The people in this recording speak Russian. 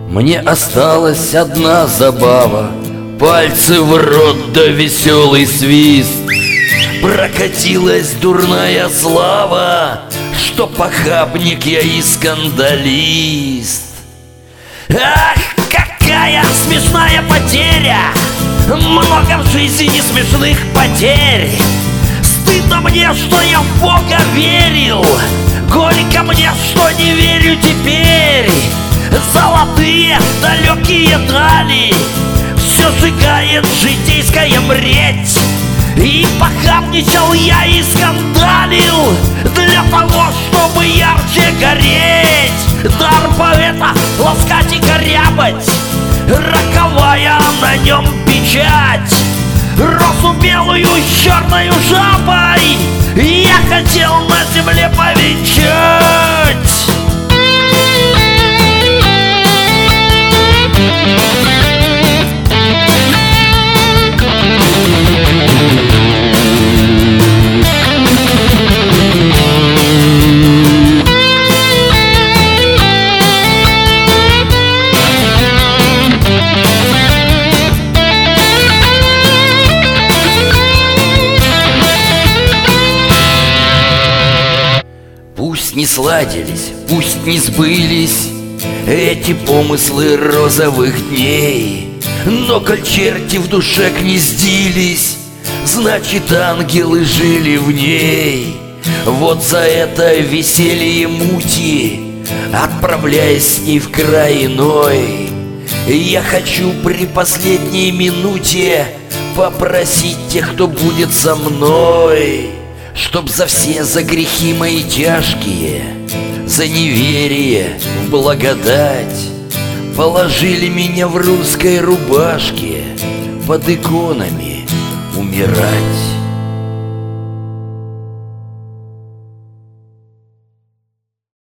Мне осталась одна забава, пальцы в рот да веселый свист. Прокатилась дурная слава, что похабник я и скандалист. Ах, какая смешная потеря! Много в жизни смешных потерь. Стыдно мне, что я в Бога верил, горько мне, что не верю теперь. Золотые далекие дали все сжигает житейская мреть. И похабничал я и скандалил для того, чтобы ярче гореть. Дар поэта ласкать и корябать, роковая на нем печать. Росу белую с черною жабой я хотел на земле повенчать. Пусть не сладились, пусть не сбылись эти помыслы розовых дней, но коль черти в душе гнездились, значит ангелы жили в ней. Вот за это веселье мути, отправляясь с ней в край иной, я хочу при последней минуте попросить тех, кто будет со мной, чтоб за все, за грехи мои тяжкие, за неверие в благодать, положили меня в русской рубашке под иконами умирать.